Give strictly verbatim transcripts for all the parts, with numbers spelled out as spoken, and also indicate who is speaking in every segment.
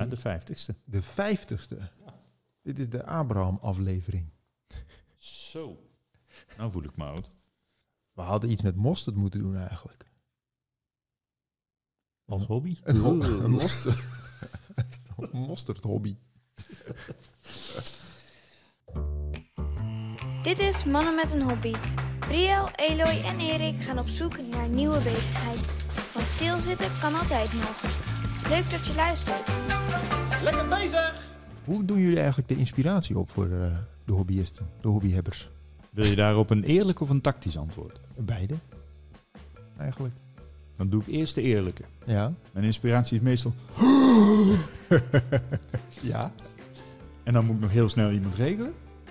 Speaker 1: de vijftigste.
Speaker 2: De vijftigste. Ja. Dit is de Abraham-aflevering.
Speaker 1: Zo. Nou voel ik me oud.
Speaker 2: We hadden iets met mosterd moeten doen eigenlijk.
Speaker 1: Als hobby?
Speaker 2: Een, ho- een mosterd. Mosterd hobby.
Speaker 3: Dit is Mannen met een Hobby. Brielle, Eloy en Erik gaan op zoek naar een nieuwe bezigheid. Want stilzitten kan altijd nog. Leuk dat je luistert.
Speaker 1: Lekker bezig!
Speaker 2: Hoe doen jullie eigenlijk de inspiratie op voor uh, de hobbyisten, de hobbyhebbers?
Speaker 1: Wil je daarop een eerlijk of een tactisch antwoord?
Speaker 2: Beide, eigenlijk.
Speaker 1: Dan doe ik eerst de eerlijke.
Speaker 2: Ja.
Speaker 1: Mijn inspiratie is meestal...
Speaker 2: Ja.
Speaker 1: En dan moet ik nog heel snel iemand regelen.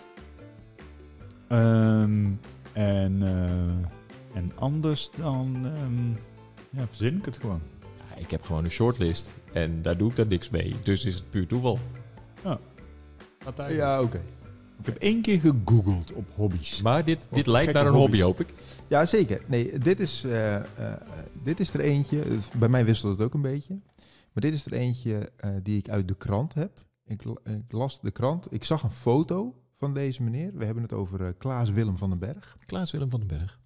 Speaker 1: Um, en, uh, en anders dan um, ja, verzin ik het gewoon.
Speaker 4: Ja, ik heb gewoon een shortlist en daar doe ik dan niks mee. Dus is het puur toeval.
Speaker 1: Ja,
Speaker 2: ja oké. Okay.
Speaker 1: Ik heb één keer gegoogeld op hobby's.
Speaker 4: Maar dit, dit
Speaker 2: oh,
Speaker 4: lijkt naar een hobby's. hobby, hoop ik.
Speaker 2: Ja, zeker. Nee, dit is, uh, uh, dit is er eentje. Bij mij wisselt het ook een beetje. Maar dit is er eentje uh, die ik uit de krant heb. Ik, ik las de krant. Ik zag een foto van deze meneer. We hebben het over uh, Klaas Willem van den Berg.
Speaker 4: Klaas Willem van den Berg.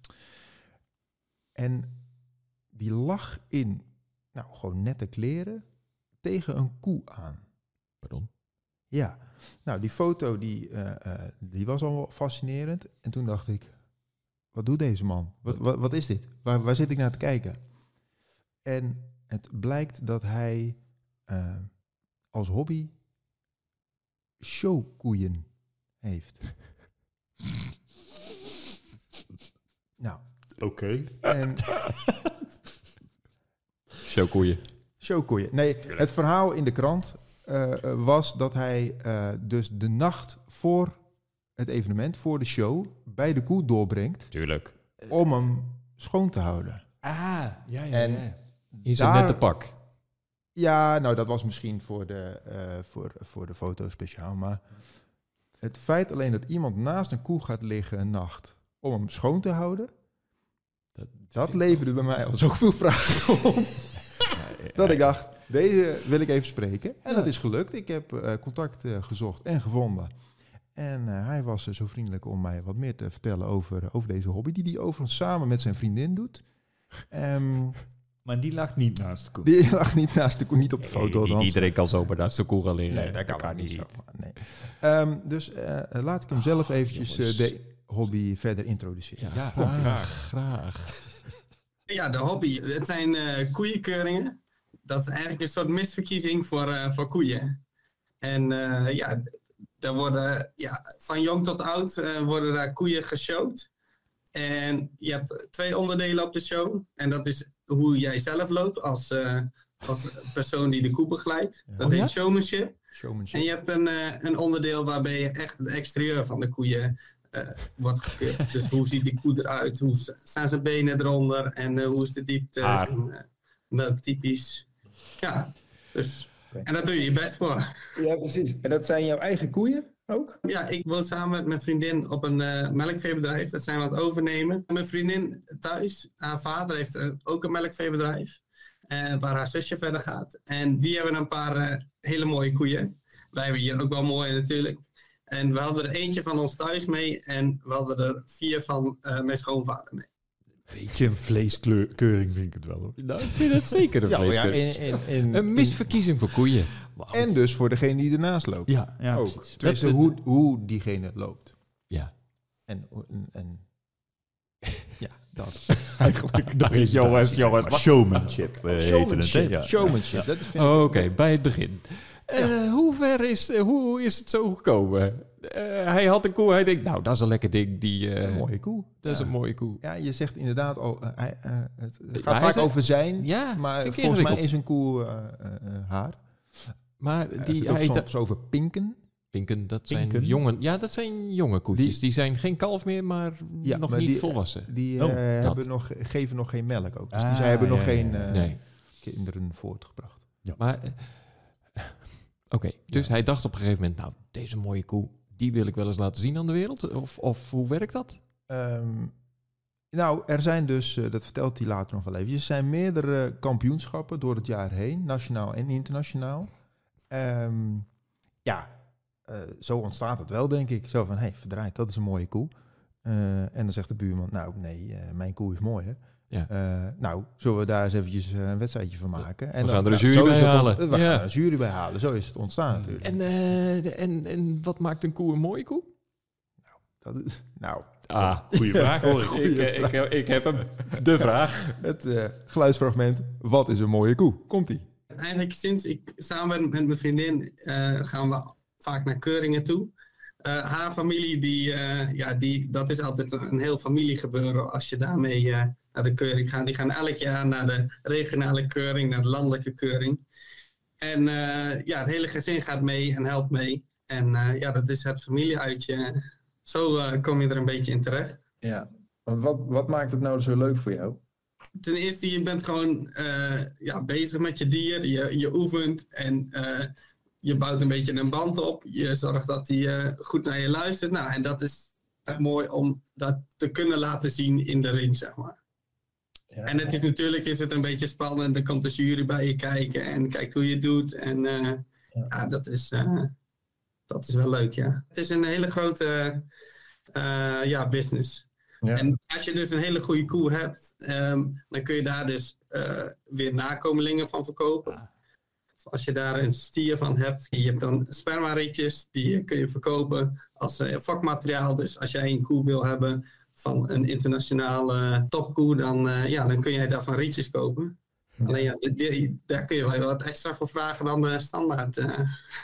Speaker 2: En die lag in, nou, gewoon nette kleren tegen een koe aan.
Speaker 4: Pardon?
Speaker 2: Ja. Nou, die foto die, uh, uh, die was al fascinerend. En toen dacht ik, wat doet deze man? Wat, wat, wat is dit? Waar, waar zit ik naar te kijken? En het blijkt dat hij uh, als hobby showkoeien heeft. Nou.
Speaker 1: Oké. Okay.
Speaker 2: En
Speaker 4: showkoeien.
Speaker 2: Showkoeien. Nee, het verhaal in de krant uh, was dat hij uh, dus de nacht voor het evenement, voor de show, bij de koe doorbrengt.
Speaker 4: Tuurlijk.
Speaker 2: Om hem schoon te houden.
Speaker 1: Ah, ja, ja,
Speaker 2: en
Speaker 1: ja.
Speaker 4: In zijn nette pak.
Speaker 2: Ja, nou dat was misschien voor de, uh, voor, voor de foto speciaal, maar het feit alleen dat iemand naast een koe gaat liggen een nacht om hem schoon te houden, dat, dat leverde bij mij al zoveel vragen op, ja, ja, ja. dat ik dacht, deze wil ik even spreken. En ja. dat is gelukt. Ik heb uh, contact uh, gezocht en gevonden. En uh, hij was uh, zo vriendelijk om mij wat meer te vertellen over, uh, over deze hobby, die hij overigens samen met zijn vriendin doet. Um,
Speaker 1: Maar die lag niet naast de koe.
Speaker 2: Die lag niet naast de koe, niet op de foto.
Speaker 4: Nee, iedereen kan zomaar naast de koe gaan liggen.
Speaker 2: Nee, dat kan,
Speaker 4: kan
Speaker 2: niet.
Speaker 4: niet.
Speaker 2: Nee. Um, dus uh, laat ik hem zelf eventjes uh, de hobby verder introduceren.
Speaker 4: Ja, ja graag, graag, graag.
Speaker 5: Ja, de hobby. Het zijn uh, koeienkeuringen. Dat is eigenlijk een soort misverkiezing voor, uh, voor koeien. En uh, ja, er worden ja, van jong tot oud uh, worden daar koeien geshowd. En je hebt twee onderdelen op de show. En dat is hoe jij zelf loopt als, uh, als persoon die de koe begeleidt. Dat
Speaker 2: oh,
Speaker 5: heet
Speaker 2: ja?
Speaker 5: showmanship.
Speaker 2: showmanship.
Speaker 5: En je hebt een, uh, een onderdeel waarbij je echt het exterieur van de koeien uh, wordt gekeurd. Dus hoe ziet die koe eruit? Hoe staan zijn benen eronder? En uh, hoe is de diepte?
Speaker 4: Haar.
Speaker 5: En, uh, typisch. Ja, dus... Okay. En daar doe je je best voor.
Speaker 2: Ja, precies. En dat zijn jouw eigen koeien ook?
Speaker 5: Ja, ik woon samen met mijn vriendin op een uh, melkveebedrijf. Dat zijn we aan het overnemen. Mijn vriendin thuis, haar vader heeft uh, ook een melkveebedrijf. Uh, waar haar zusje verder gaat. En die hebben een paar uh, hele mooie koeien. Wij hebben hier ook wel mooie natuurlijk. En we hadden er eentje van ons thuis mee. En we hadden er vier van uh, mijn schoonvader mee.
Speaker 1: Beetje een vleeskeuring vind ik het wel. Hoor.
Speaker 4: Nou, ik vind het zeker een
Speaker 2: ja,
Speaker 4: vleeskeuring.
Speaker 2: Ja, in, in, in,
Speaker 4: een misverkiezing voor koeien.
Speaker 2: Wow. En dus voor degene die ernaast loopt.
Speaker 1: Ja, ja
Speaker 2: ook.
Speaker 1: precies.
Speaker 2: Tenminste,
Speaker 4: dat,
Speaker 2: hoe, hoe diegene loopt.
Speaker 4: Ja.
Speaker 2: En, en, en ja, dat. Eigenlijk.
Speaker 4: Dat is jongens, jongens.
Speaker 1: Showmanship uh,
Speaker 2: Showmanship.
Speaker 1: Het, ja.
Speaker 2: Showmanship.
Speaker 1: Ja.
Speaker 4: Ja. Oké, okay, bij het begin. Uh, ja. Hoe ver is, uh, hoe is het zo gekomen? Uh, hij had een koe, hij denkt, nou, dat is een lekker ding. Die, uh,
Speaker 2: een mooie koe.
Speaker 4: Dat is
Speaker 2: ja.
Speaker 4: een mooie koe.
Speaker 2: Ja, je zegt inderdaad al, uh, hij, uh, het, het gaat
Speaker 4: ja,
Speaker 2: vaak
Speaker 4: zei,
Speaker 2: over zijn,
Speaker 4: ja,
Speaker 2: maar volgens mij is een koe uh, uh, haar.
Speaker 4: Maar
Speaker 2: hij
Speaker 4: die,
Speaker 2: hij
Speaker 4: hij
Speaker 2: soms da- over pinken.
Speaker 4: Pinken, dat
Speaker 1: pinken.
Speaker 4: zijn jonge, ja, dat zijn jonge koetjes. Die, die zijn geen kalf meer, maar
Speaker 2: ja,
Speaker 4: nog
Speaker 2: maar
Speaker 4: niet
Speaker 2: die,
Speaker 4: volwassen.
Speaker 2: Die uh,
Speaker 4: oh,
Speaker 2: hebben nog, geven nog geen melk ook. Dus
Speaker 1: ah,
Speaker 2: die, zij hebben
Speaker 1: ja,
Speaker 2: nog
Speaker 1: ja,
Speaker 2: geen
Speaker 4: ja.
Speaker 2: uh,
Speaker 4: nee.
Speaker 2: kinderen voortgebracht.
Speaker 4: Ja. Maar, uh, oké, okay, dus ja. hij dacht op een gegeven moment, nou, deze mooie koe, die wil ik wel eens laten zien aan de wereld. Of, of hoe werkt dat?
Speaker 2: Um, nou, er zijn dus, uh, dat vertelt hij later nog wel even, er zijn meerdere kampioenschappen door het jaar heen, nationaal en internationaal. Um, ja, uh, zo ontstaat het wel, denk ik. Zo van, hé, hey, verdraaid, dat is een mooie koe. Uh, en dan zegt de buurman, nou, nee, uh, mijn koe is mooi, hè.
Speaker 4: Ja.
Speaker 2: Uh, nou, zullen we daar eens eventjes een wedstrijdje van maken? En
Speaker 4: we
Speaker 2: dan,
Speaker 4: gaan er een
Speaker 2: nou,
Speaker 4: jury bij halen.
Speaker 2: On- we
Speaker 4: ja.
Speaker 2: gaan er een jury bij halen. Zo is het ontstaan natuurlijk.
Speaker 4: En, uh, de, en, en wat maakt een koe een mooie koe?
Speaker 2: Nou, dat is, nou
Speaker 1: ah, goede vraag hoor.
Speaker 4: ik, ik, ik, ik, ik heb hem. De vraag.
Speaker 2: Het uh, geluidsfragment, wat is een mooie koe? Komt-ie.
Speaker 5: Eigenlijk sinds ik samen ben met mijn vriendin uh, gaan we vaak naar keuringen toe. Uh, haar familie, die, uh, ja, die, dat is altijd een heel familiegebeuren als je daarmee uh, naar de keuring gaat. Die gaan elk jaar naar de regionale keuring, naar de landelijke keuring. En uh, ja, het hele gezin gaat mee en helpt mee. En uh, ja, dat is het familieuitje. Zo uh, kom je er een beetje in terecht.
Speaker 2: Ja, want wat, wat maakt het nou zo leuk voor jou?
Speaker 5: Ten eerste, je bent gewoon uh, ja, bezig met je dier. Je, je oefent en uh, je bouwt een beetje een band op. Je zorgt dat hij uh, goed naar je luistert. Nou, en dat is echt mooi om dat te kunnen laten zien in de ring, zeg maar. Ja. En het is natuurlijk is het een beetje spannend. Dan komt de jury bij je kijken en kijkt hoe je het doet. En uh, ja. ja, dat is, uh, dat is wel leuk, ja. Het is een hele grote uh, ja, business. Ja. En als je dus een hele goede koe hebt, um, dan kun je daar dus uh, weer nakomelingen van verkopen. Als je daar een stier van hebt, je hebt dan spermaritjes, die kun je verkopen als uh, vakmateriaal. Dus als jij een koe wil hebben van een internationale topkoe, dan, uh, ja, dan kun jij daarvan rietjes kopen. Ja. Alleen ja, die, die, daar kun je wel wat extra voor vragen dan de standaard. Uh.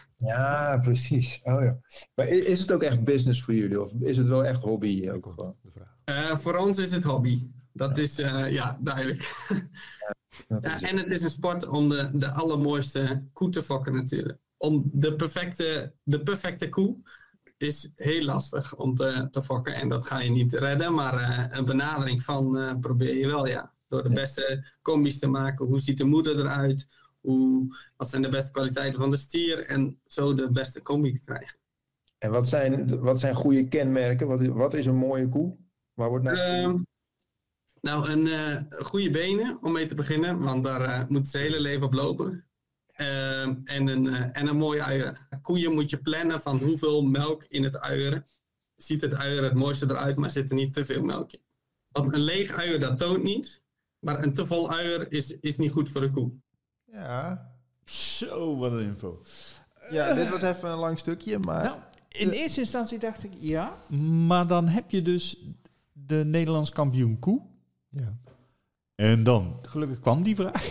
Speaker 2: Ja, precies. Oh, ja. Maar is het ook echt business voor jullie? Of is het wel echt hobby? Ook gewoon de vraag.
Speaker 5: Uh, voor ons is het hobby. Dat ja. is uh, ja, duidelijk. Ja, ja, en het is een sport om de, de allermooiste koe te fokken natuurlijk. Om de perfecte, de perfecte koe is heel lastig om te, te fokken. En dat ga je niet redden. Maar uh, een benadering van uh, probeer je wel, ja. Door de beste combis te maken. Hoe ziet de moeder eruit? Hoe, wat zijn de beste kwaliteiten van de stier? En zo de beste combi te krijgen.
Speaker 2: En wat zijn, wat zijn goede kenmerken? Wat is, wat is een mooie koe? Waar wordt nou...
Speaker 5: Um, nou, een uh, goede benen om mee te beginnen. Want daar uh, moet ze hele leven op lopen. Uh, en, een, uh, en een mooie uier. Koeien moet je plannen van hoeveel melk in het uier. Ziet het uier het mooiste eruit, maar zit er niet te veel melk in. Want een leeg uier, dat toont niet. Maar een te vol uier is, is niet goed voor de koe.
Speaker 2: Ja.
Speaker 1: Zo, wat een info.
Speaker 2: Ja, dit was even een lang stukje, maar...
Speaker 1: Nou, in eerste instantie dacht ik, ja. Maar dan heb je dus de Nederlands kampioen koe.
Speaker 2: Ja.
Speaker 1: En dan, gelukkig kwam die vraag.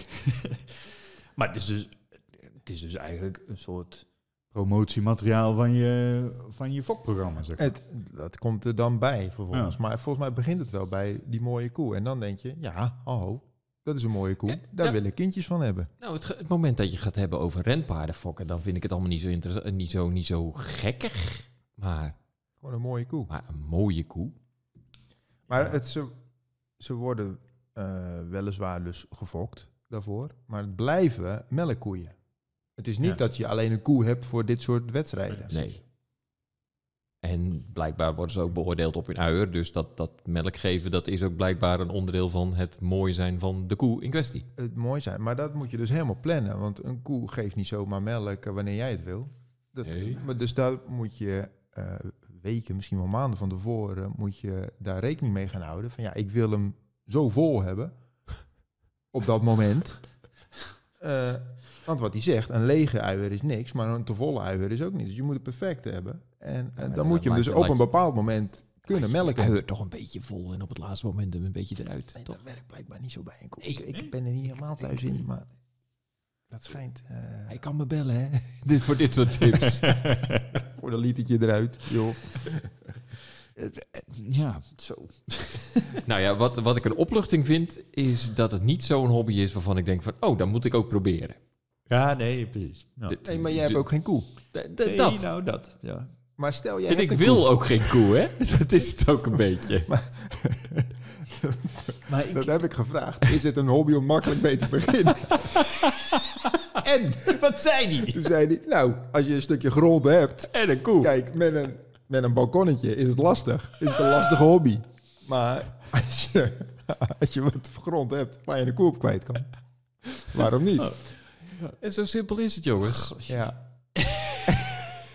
Speaker 1: Maar het is, dus, het is dus eigenlijk een soort promotiemateriaal van je, van je fokprogramma, zeg maar.
Speaker 2: Het, dat komt er dan bij, vervolgens.
Speaker 1: Ja.
Speaker 2: Maar volgens mij begint het wel bij die mooie koe. En dan denk je, ja, hallo, dat is een mooie koe.
Speaker 4: Ja,
Speaker 2: Daar
Speaker 4: ja.
Speaker 2: wil ik kindjes van hebben.
Speaker 4: Nou, het, het moment dat je gaat hebben over renpaardenfokken, dan vind ik het allemaal niet zo, interessa- niet zo, niet zo gekkig. Maar,
Speaker 2: Gewoon een mooie koe.
Speaker 4: maar een mooie koe.
Speaker 2: Maar
Speaker 4: Ja.
Speaker 2: het, ze, ze worden uh, weliswaar dus gefokt daarvoor. Maar het blijven melkkoeien. Het is niet
Speaker 1: Ja.
Speaker 2: dat je alleen een koe hebt voor dit soort wedstrijden.
Speaker 4: Nee. En blijkbaar worden ze ook beoordeeld op hun uier. Dus dat, dat melk geven, dat is ook blijkbaar een onderdeel van het mooi zijn van de koe in kwestie.
Speaker 2: Het mooi zijn. Maar dat moet je dus helemaal plannen. Want een koe geeft niet zomaar melk wanneer jij het wil. Dat,
Speaker 4: Nee.
Speaker 2: maar dus daar moet je uh, weken, misschien wel maanden van tevoren, moet je daar rekening mee gaan houden. Van ja, ik wil hem zo vol hebben. Op dat moment. Uh, want wat hij zegt, een lege uier is niks, maar een te volle uier is ook niet. Dus je moet het perfect hebben. En, en dan,
Speaker 4: dan
Speaker 2: moet je hem
Speaker 4: laat
Speaker 2: dus
Speaker 4: je-
Speaker 2: op
Speaker 4: laat
Speaker 2: een
Speaker 4: je-
Speaker 2: bepaald moment kunnen melken.
Speaker 4: Uier toch een beetje vol en op het laatste moment hem een beetje eruit.
Speaker 2: Nee,
Speaker 4: toch?
Speaker 2: dat werkt blijkbaar niet zo bij een koe.
Speaker 4: Nee.
Speaker 2: Ik, ik ben er niet helemaal thuis in, maar dat schijnt... Uh,
Speaker 4: Hij kan me bellen, hè? dit, voor dit soort tips.
Speaker 2: Voor een litertje eruit, joh.
Speaker 1: Ja, zo.
Speaker 4: Nou ja, wat, wat ik een opluchting vind, is dat het niet zo'n hobby is waarvan ik denk van, oh, dat moet ik ook proberen.
Speaker 1: Ja, nee, precies. Ja.
Speaker 4: Dit-
Speaker 2: Nee, maar jij hebt ook geen koe.
Speaker 4: D- d-
Speaker 1: Nee,
Speaker 4: dat.
Speaker 1: nou dat, ja.
Speaker 2: Maar stel, jij
Speaker 4: En
Speaker 2: hebt
Speaker 4: ik
Speaker 2: een
Speaker 4: wil
Speaker 2: koe.
Speaker 4: ook geen koe, hè? Dat is het ook een beetje.
Speaker 1: Maar ik,
Speaker 2: Dat heb ik gevraagd. Is het een hobby om makkelijk mee te beginnen?
Speaker 1: en, wat zei die?
Speaker 2: Toen zei hij, nou, als je een stukje grond hebt...
Speaker 4: En een koe.
Speaker 2: Kijk, met een, met een balkonnetje is het lastig. Is het een lastige hobby. Maar als je, als je wat grond hebt waar je een koe op kwijt kan... Waarom niet?
Speaker 1: Oh.
Speaker 4: En zo simpel is het, jongens.
Speaker 2: Ja.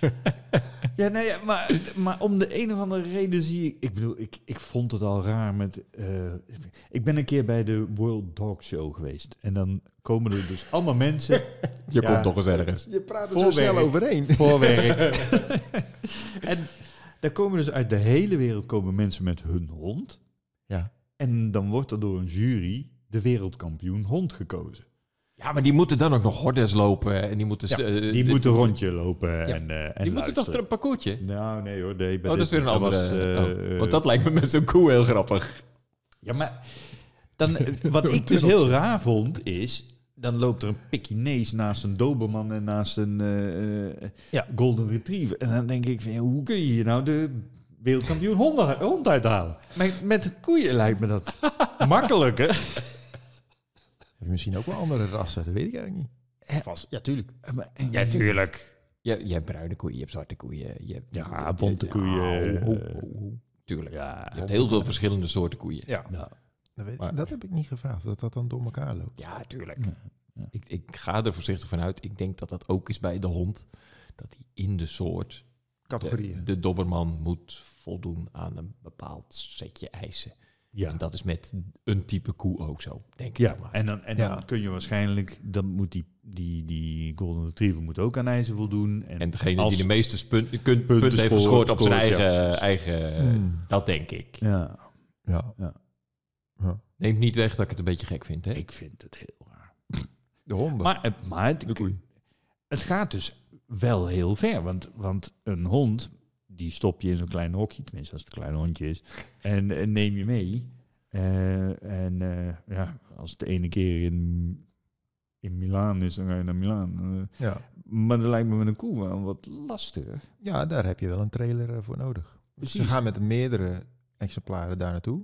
Speaker 1: Ja, nee, ja, maar, maar om de een of andere reden zie ik... Ik bedoel, ik, ik vond het al raar met... Uh, ik ben een keer bij de World Dog Show geweest. En dan komen er dus allemaal mensen...
Speaker 4: Je
Speaker 1: ja,
Speaker 4: komt toch eens ergens.
Speaker 2: Je praat er zo snel overheen.
Speaker 1: Voorwerk. En daar komen dus uit de hele wereld komen mensen met hun hond.
Speaker 2: Ja.
Speaker 1: En dan wordt er door een jury de wereldkampioen hond gekozen.
Speaker 4: Ja, maar die moeten dan ook nog hordes lopen. En die moeten...
Speaker 1: Ja,
Speaker 4: uh,
Speaker 1: die
Speaker 4: de,
Speaker 1: moeten een rondje lopen ja. en, uh, en
Speaker 4: Die moeten toch een parcoursje?
Speaker 1: Nou, nee hoor. Nee,
Speaker 4: oh, dat is weer een
Speaker 1: dat
Speaker 4: andere...
Speaker 1: Was, uh,
Speaker 4: oh, want dat lijkt me met zo'n koe heel grappig.
Speaker 1: Ja, maar... Dan, wat ik dus heel raar vond, is... Dan loopt er een Pekinees naast een Doberman en naast een uh, uh, ja. Golden Retriever. En dan denk ik van, ja, hoe kun je hier nou de wereldkampioen hond, hond uithalen? Met, met koeien lijkt me dat makkelijker.
Speaker 2: Heb je misschien ook wel andere rassen? Dat weet ik eigenlijk niet. Vast, ja, tuurlijk.
Speaker 1: Ja, tuurlijk.
Speaker 4: Je, je hebt bruine koeien, je hebt zwarte koeien. Je hebt,
Speaker 1: ja,
Speaker 4: je,
Speaker 1: bonte
Speaker 4: je,
Speaker 1: koeien.
Speaker 4: Ja, oh, oh, oh. Tuurlijk.
Speaker 1: Ja,
Speaker 4: je hebt heel veel verschillende soorten koeien.
Speaker 2: Ja. ja. Dat, weet, maar, dat heb ik niet gevraagd, dat dat dan door elkaar loopt.
Speaker 4: Ja, tuurlijk. Ja, ja. Ik, ik ga er voorzichtig van uit. Ik denk dat dat ook is bij de hond. Dat hij in de soort...
Speaker 2: Categorieën.
Speaker 4: De, de Doberman moet voldoen aan een bepaald setje eisen. Ja. En dat is met een type koe ook zo, denk ik.
Speaker 1: Ja,
Speaker 4: maar.
Speaker 1: en dan, en ja. dan kun je waarschijnlijk... Dan moet die, die, die Golden Retriever moet ook aan eisen voldoen. En,
Speaker 4: en degene
Speaker 1: als
Speaker 4: die de meeste punt, punt, punten punt heeft gescoord op zijn eigen... Ja, eigen hmm. Dat denk ik.
Speaker 1: Ja.
Speaker 2: Ja.
Speaker 1: ja.
Speaker 2: ja.
Speaker 4: Neemt niet weg dat ik het een beetje gek vind, hè?
Speaker 1: Ik vind het heel raar.
Speaker 2: De honden.
Speaker 1: Maar, maar het,
Speaker 2: de koe.
Speaker 1: Het gaat dus wel heel ver. Want, want een hond, die stop je in zo'n klein hokje, tenminste als het een klein hondje is, en, en neem je mee. Uh, en uh, ja, als het de ene keer in, in Milaan is, dan ga je naar Milaan. Uh,
Speaker 2: ja.
Speaker 1: Maar dat lijkt me met een koe wel wat lastiger.
Speaker 2: Ja, daar heb je wel een trailer voor nodig. Dus ze gaan met meerdere exemplaren daar naartoe.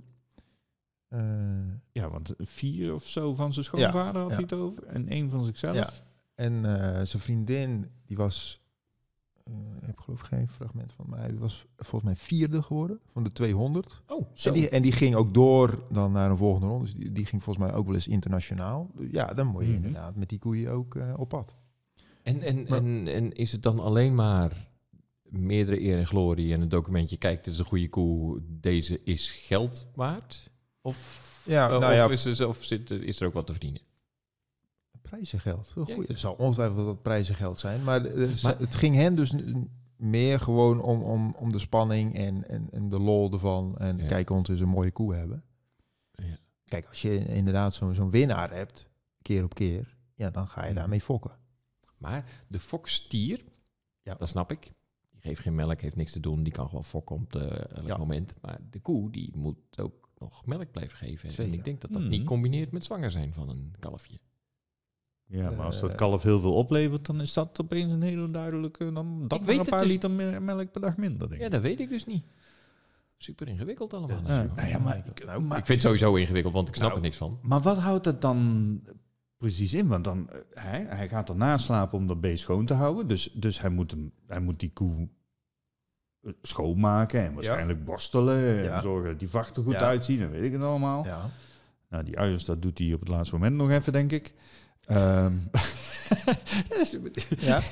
Speaker 1: Uh, ja, want vier of zo van zijn schoonvader ja, had ja. hij het over. En één van zichzelf.
Speaker 2: Ja. En uh, zijn vriendin, die was... Uh, ik heb geloof ik geen fragment van mij. Die was volgens mij vierde geworden van de tweehonderd.
Speaker 4: Oh, zo.
Speaker 2: En die, en die ging ook door dan naar een volgende ronde. Dus die, die ging volgens mij ook wel eens internationaal. Ja, dan moet je mm-hmm. inderdaad met die koeien ook uh, op pad.
Speaker 4: En, en, maar, en, en is het dan alleen maar meerdere eer en glorie en een documentje... Kijk, dit is een goede koe, deze is geld waard? Of,
Speaker 2: ja,
Speaker 4: uh,
Speaker 2: nou
Speaker 4: of,
Speaker 2: ja,
Speaker 4: is, er, of zit, is er ook wat te verdienen?
Speaker 2: Prijzengeld. Ja, het zal ongetwijfeld dat prijzengeld zijn. Maar, de, maar het ging hen dus meer gewoon om, om, om de spanning en, en, en de lol ervan. En ja. kijken of ze een mooie koe hebben. Ja. Kijk, als je inderdaad zo'n zo'n winnaar hebt, keer op keer, ja, dan ga je ja. daarmee fokken.
Speaker 4: Maar de fokstier, ja. dat snap ik. Die geeft geen melk, heeft niks te doen. Die kan gewoon fokken op de, elk ja. moment. Maar de koe, die moet ook nog melk blijven geven. Zeker. En ik denk dat dat mm. niet combineert met zwanger zijn van een kalfje.
Speaker 1: Ja, maar als dat kalf heel veel oplevert, dan is dat opeens een hele duidelijke... Dan dat maar een paar dus liter melk per dag minder, denk ik.
Speaker 4: Ja, dat weet ik dus niet. Super ingewikkeld allemaal.
Speaker 1: Ja, super. Nou ja, maar, ik,
Speaker 4: nou, maar, ik vind het sowieso ingewikkeld, want ik snap nou, er niks van.
Speaker 1: Maar wat houdt het dan precies in? Want dan, hij, hij gaat erna slapen om dat beest schoon te houden. Dus, dus hij, moet hem, hij moet die koe schoonmaken en waarschijnlijk ja. borstelen. En ja. zorgen dat die vacht er goed ja. uitzien. En weet ik het allemaal. Ja. Nou, die uiers, dat doet hij op het laatste moment nog even, denk ik. Um, ja.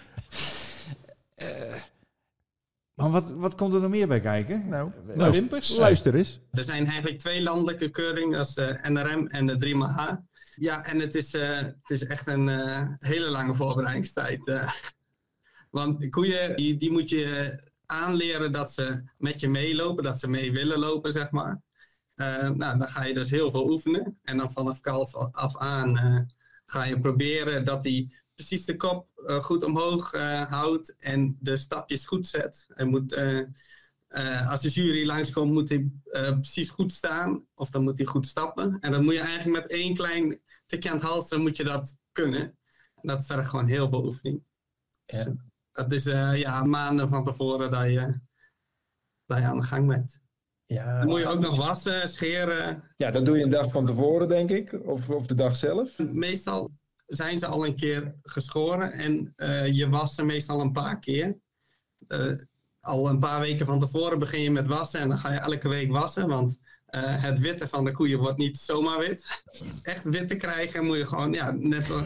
Speaker 1: uh, maar wat, wat komt er nog meer bij kijken?
Speaker 2: Nou,
Speaker 1: nou wimpers?
Speaker 2: Luister eens.
Speaker 5: Er zijn eigenlijk twee landelijke keuringen, dat is de N R M en de drie H. Ja, en het is, uh, het is echt een uh, hele lange voorbereidingstijd. Uh. Want koeien, die, die moet je aanleren dat ze met je meelopen, dat ze mee willen lopen, zeg maar. Uh, nou, dan ga je dus heel veel oefenen. En dan vanaf kalf af aan... Uh, ga je proberen dat hij precies de kop uh, goed omhoog uh, houdt en de stapjes goed zet. Hij moet, uh, uh, als de jury langskomt, moet hij uh, precies goed staan of dan moet hij goed stappen. En dan moet je eigenlijk met één klein tikje aan het halsen moet je dat kunnen. En dat vergt gewoon heel veel oefening. Ja. Dus, dat is uh, ja, maanden van tevoren dat je, dat je aan de gang bent. Ja, dan moet je ook nog wassen, scheren.
Speaker 2: Ja, dat doe je een dag van tevoren, denk ik. Of, of de dag zelf.
Speaker 5: Meestal zijn ze al een keer geschoren. En uh, je wast ze meestal een paar keer. Uh, al een paar weken van tevoren begin je met wassen. En dan ga je elke week wassen. Want uh, het witte van de koeien wordt niet zomaar wit. Echt wit te krijgen moet je gewoon... Ja, net, uh,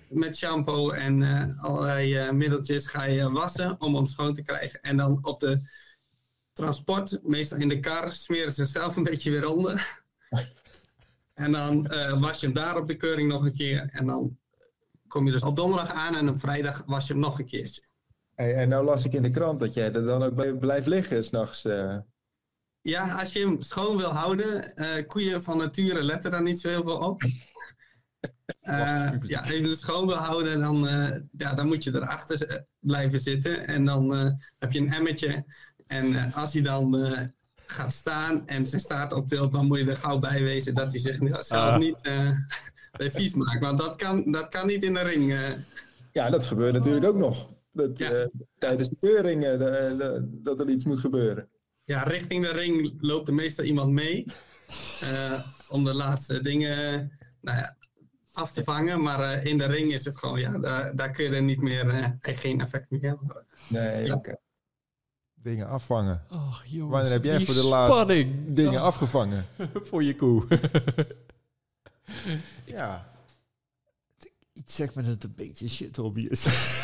Speaker 5: met shampoo en uh, allerlei uh, middeltjes ga je wassen om hem schoon te krijgen. En dan op de transport, meestal in de kar, smeren ze zelf een beetje weer onder. En dan uh, was je hem daar op de keuring nog een keer. En dan kom je dus op donderdag aan en op vrijdag was je hem nog een keertje.
Speaker 2: Hey, en nou las ik in de krant dat jij er dan ook bij blijft liggen s'nachts. Uh...
Speaker 5: Ja, als je hem schoon wil houden, uh, koeien van nature letten daar niet zo heel veel op. Uh, ja, als je hem schoon wil houden, dan, uh, ja, dan moet je erachter blijven zitten. En dan uh, heb je een emmertje. En uh, als hij dan uh, gaat staan en zijn staart optilt, dan moet je er gauw bij wezen dat hij zich zelf ah. niet uh, vies maakt. Want dat kan, dat kan niet in de ring. Uh.
Speaker 2: Ja, dat gebeurt natuurlijk ook nog. Dat, ja. uh, tijdens de keuring uh, de, de, dat er iets moet gebeuren.
Speaker 5: Ja, richting de ring loopt er meestal iemand mee. Uh, om de laatste dingen nou ja, af te vangen. Maar uh, in de ring is het gewoon, ja, daar, daar kun je er niet meer, uh, geen effect meer hebben.
Speaker 2: Nee, ja. Oké. Okay. Dingen afvangen.
Speaker 4: Och, jongens,
Speaker 2: wanneer heb jij voor de laatste dingen oh. afgevangen?
Speaker 4: Voor je koe.
Speaker 1: Ja. Iets zegt me dat het een beetje shit hobby is.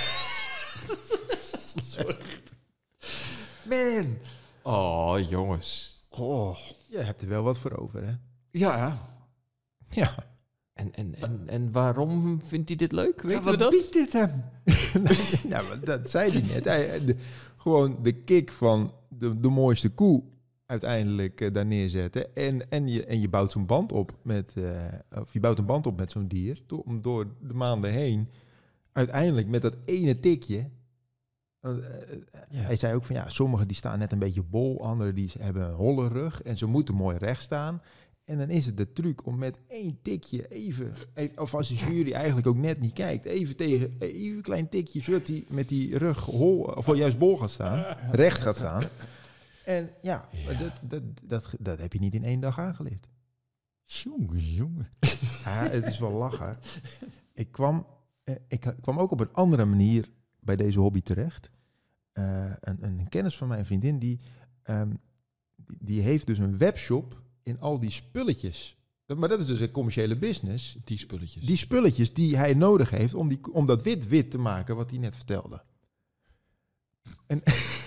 Speaker 1: Man.
Speaker 4: Oh, jongens.
Speaker 2: Oh, je hebt er wel wat voor over, hè?
Speaker 1: Ja.
Speaker 2: Ja.
Speaker 4: En, en, en, en waarom vindt hij dit leuk? Weten
Speaker 1: ja,
Speaker 4: we dat?
Speaker 1: Wat biedt dit hem?
Speaker 2: Nou, maar dat zei hij net. Hij, de, gewoon de kick van de, de mooiste koe uiteindelijk uh, daar neerzetten. En, en, je, en je bouwt zo'n band op met, uh, of je bouwt een band op met zo'n dier. Door, om door de maanden heen uiteindelijk met dat ene tikje. Uh, uh, ja. Hij zei ook van ja, sommigen die staan net een beetje bol, anderen die hebben een holle rug en ze moeten mooi recht staan. En dan is het de truc om met één tikje even, even of als de jury eigenlijk ook net niet kijkt, even tegen even een klein tikje, zodat hij met die rug hol, of juist bol gaat staan, recht gaat staan. En ja, ja. Dat, dat, dat, dat heb je niet in één dag aangeleerd.
Speaker 1: Jongen, jongen.
Speaker 2: Ja, het is wel lachen. Ik kwam, ik kwam ook op een andere manier bij deze hobby terecht. Uh, een, een kennis van mijn vriendin, die, um, die, die heeft dus een webshop in al die spulletjes. Dat, maar dat is dus een commerciële business.
Speaker 4: Die spulletjes.
Speaker 2: Die spulletjes die hij nodig heeft om, die, om dat wit wit te maken wat hij net vertelde. En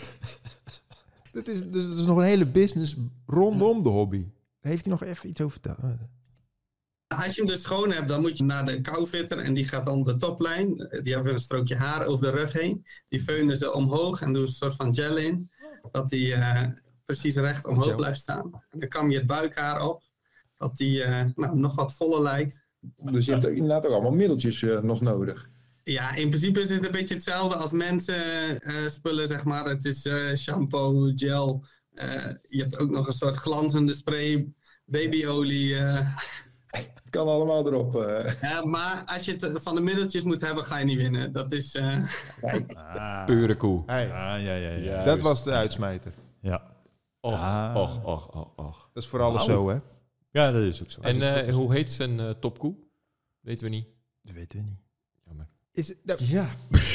Speaker 2: dat is, dus dat is nog een hele business rondom de hobby. Daar heeft hij nog even iets over verteld.
Speaker 5: Als je hem dus schoon hebt, dan moet je naar de koufitter en die gaat dan de toplijn. Die hebben een strookje haar over de rug heen. Die veunen ze omhoog en doen een soort van gel in. Dat die uh, precies recht omhoog gel. blijft staan. En dan kam je het buikhaar op. Dat die uh, nou, nog wat voller lijkt.
Speaker 2: Dus je hebt inderdaad ook allemaal middeltjes uh, nog nodig.
Speaker 5: Ja, in principe is het een beetje hetzelfde als mensen uh, spullen, zeg maar. Het is uh, shampoo, gel. Uh, je hebt ook nog een soort glanzende spray, babyolie. Uh.
Speaker 2: Het kan allemaal erop. Uh.
Speaker 5: Ja, maar als je het van de middeltjes moet hebben, ga je niet winnen. Dat is... Uh...
Speaker 4: Ah. Pure koe.
Speaker 2: Hey.
Speaker 1: Ah, ja, ja, ja.
Speaker 2: Dat was de uitsmijter.
Speaker 1: Ja.
Speaker 4: Och,
Speaker 1: ah.
Speaker 4: och, och, och, och.
Speaker 2: Dat is voor alles zo, hè?
Speaker 1: Ja, dat is ook zo.
Speaker 4: En uh, hoe heet zijn uh, topkoe? Weten we niet.
Speaker 2: Dat weten we niet.
Speaker 4: Jammer.
Speaker 2: Is het, nou...
Speaker 1: Ja.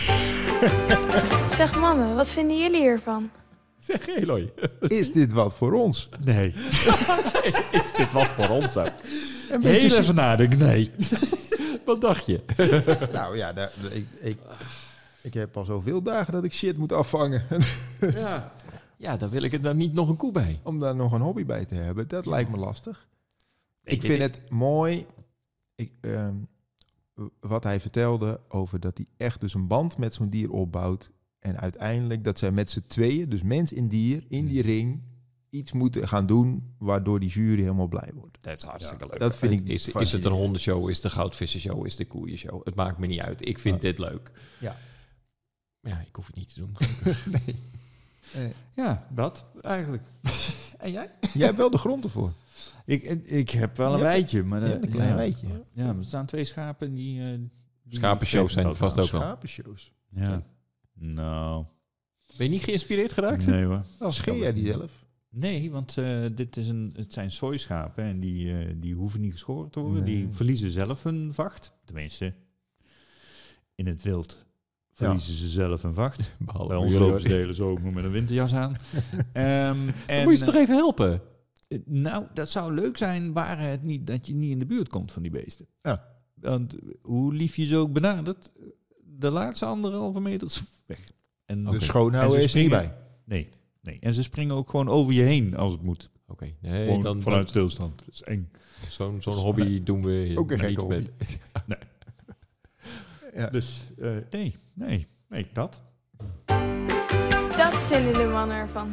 Speaker 3: Zeg mannen, wat vinden jullie hiervan?
Speaker 4: Zeg Eloy.
Speaker 2: Is dit wat voor ons?
Speaker 1: Nee.
Speaker 4: Is dit wat voor ons ook?
Speaker 2: Een
Speaker 1: Heel even sh- nadenken, nee.
Speaker 4: Wat dacht je?
Speaker 2: Nou ja, daar, ik, ik, ik heb al zoveel dagen dat ik shit moet afvangen.
Speaker 4: Ja. Ja, dan wil ik er dan niet nog een koe bij.
Speaker 2: Om daar nog een hobby bij te hebben, dat ja. lijkt me lastig. Ik, ik vind ik... het mooi... Ik, um, wat hij vertelde over dat hij echt dus een band met zo'n dier opbouwt. En uiteindelijk dat zij met z'n tweeën, dus mens en dier, in die ring iets moeten gaan doen waardoor die jury helemaal blij wordt.
Speaker 4: Dat is hartstikke
Speaker 2: ja,
Speaker 4: leuk.
Speaker 2: Dat vind ik
Speaker 4: is, is het een hondenshow, is het een goudvissenshow, is het een koeienshow? Het maakt me niet uit. Ik vind ja. dit leuk.
Speaker 2: Ja.
Speaker 4: Ja, ik hoef het niet te doen.
Speaker 2: Nee.
Speaker 1: nee. Ja, dat eigenlijk. En jij?
Speaker 2: Jij hebt wel de grond ervoor.
Speaker 1: Ik, ik heb wel een weitje. Maar
Speaker 2: dat, een klein
Speaker 1: ja,
Speaker 2: weitje.
Speaker 1: Ja, er staan twee schapen die... Uh, die
Speaker 4: Schapenshows zijn vast ook wel.
Speaker 2: Schapenshows.
Speaker 1: Ja. ja. Nou...
Speaker 4: Ben je niet geïnspireerd geraakt?
Speaker 1: Nee hoor.
Speaker 2: Oh, scheer jij die zelf?
Speaker 1: Nee, want uh, dit is een, het zijn sooischapen en die, uh, die hoeven niet geschoren te worden.
Speaker 2: Nee.
Speaker 1: Die verliezen zelf hun vacht. Tenminste, in het wild verliezen ja. ze zelf een vacht.
Speaker 4: Behalve
Speaker 1: bij ons lopen ze de hele zomer met een winterjas aan. um,
Speaker 4: en, moet je ze toch even helpen?
Speaker 1: Uh, nou, dat zou leuk zijn, waren het niet dat je niet in de buurt komt van die beesten.
Speaker 2: Ja.
Speaker 1: Want hoe lief je ze ook benadert, de laatste anderhalve meter is weg. En
Speaker 2: De
Speaker 1: okay.
Speaker 2: schoonhouden is er niet bij.
Speaker 1: Nee, nee. En ze springen ook gewoon over je heen als het moet.
Speaker 4: Oké, okay. nee,
Speaker 1: gewoon
Speaker 4: dan
Speaker 1: vanuit
Speaker 4: dan,
Speaker 1: stilstand. Dat is eng.
Speaker 4: Zo'n zo'n hobby doen we
Speaker 2: ook een gekke
Speaker 4: niet
Speaker 2: hobby.
Speaker 4: met.
Speaker 1: Nee. Ja. Dus uh, nee, nee, nee, dat.
Speaker 3: Dat vinden de mannen ervan.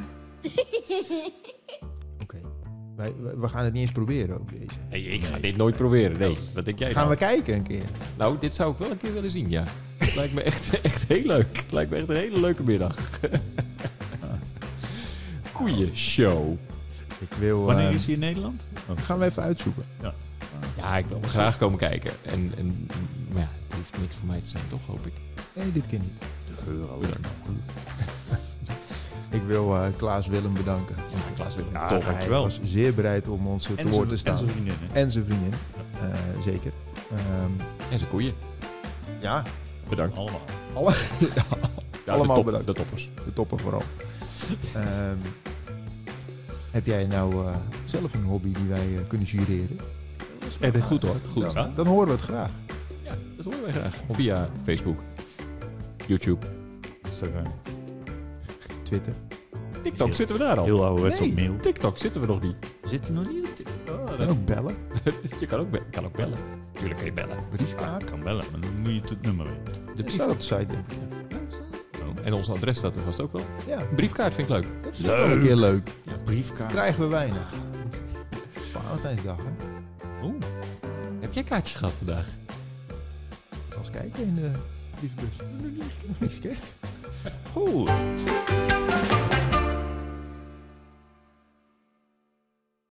Speaker 2: Oké. Okay. Wij, we gaan het niet eens proberen ook deze.
Speaker 4: Hey, ik ga
Speaker 1: Nee.
Speaker 4: dit nooit proberen. Nee, wat denk jij
Speaker 2: Gaan
Speaker 4: nou?
Speaker 2: we kijken een keer?
Speaker 4: Nou, dit zou ik wel een keer willen zien, ja. Het lijkt me echt, echt heel leuk. Het lijkt me echt een hele leuke middag. Koeienshow.
Speaker 2: Ik wil...
Speaker 1: Wanneer
Speaker 2: uh,
Speaker 1: is hij in Nederland?
Speaker 2: Oh. Gaan we even uitzoeken.
Speaker 1: Ja.
Speaker 4: Ja, ik wil graag komen kijken. En, en, maar ja, het hoeft niks voor mij te zijn, toch, hoop ik.
Speaker 2: Nee, dit keer niet.
Speaker 1: De euro.
Speaker 2: Ik wil uh, Klaas Willem bedanken.
Speaker 4: Ja, Klaas Willem,
Speaker 1: Ja,
Speaker 4: top.
Speaker 2: Hij
Speaker 1: dankjewel.
Speaker 2: was zeer bereid om ons te woord te staan.
Speaker 1: En zijn vriendin.
Speaker 2: En zijn vriendin. Uh, zeker. Um,
Speaker 4: En zijn koeien.
Speaker 2: ja.
Speaker 4: Bedankt.
Speaker 1: Allemaal.
Speaker 2: Alle, ja,
Speaker 4: Ja,
Speaker 2: allemaal
Speaker 4: de top,
Speaker 2: bedankt.
Speaker 4: De toppers.
Speaker 2: De toppen vooral. um, heb jij nou uh, zelf een hobby die wij uh, kunnen jureren?
Speaker 4: Ja, dat is goed hoor. Goed.
Speaker 2: Dan,
Speaker 4: Ja,
Speaker 2: dan horen we het graag.
Speaker 4: ja, dat horen wij graag. Via Facebook, YouTube,
Speaker 1: Instagram.
Speaker 2: Twitter.
Speaker 4: TikTok zitten we daar al.
Speaker 1: Heel ouderwets
Speaker 2: Nee.
Speaker 1: op mail.
Speaker 4: TikTok zitten we nog niet.
Speaker 1: Zit hij nog niet op TikTok?
Speaker 4: Oh,
Speaker 2: En
Speaker 4: dat,
Speaker 2: ook bellen.
Speaker 4: je kan ook, be- kan ook bellen. Tuurlijk kan je bellen.
Speaker 2: Briefkaart.
Speaker 1: Ik kan bellen, maar dan moet je het nummer weten.
Speaker 4: De
Speaker 2: Dat
Speaker 4: brief...
Speaker 2: staat op de site, denk ik.
Speaker 4: En ons adres staat er vast ook wel.
Speaker 2: Ja,
Speaker 4: Een briefkaart vind ik leuk.
Speaker 2: dat is ook wel een keer leuk.
Speaker 1: Briefkaart.
Speaker 2: Krijgen we weinig. Het is Valentijnsdag, hè?
Speaker 1: Oeh.
Speaker 4: Heb jij kaartjes gehad vandaag?
Speaker 2: Ga eens kijken in de brievenbus. Nog niet gekeken.
Speaker 1: Goed.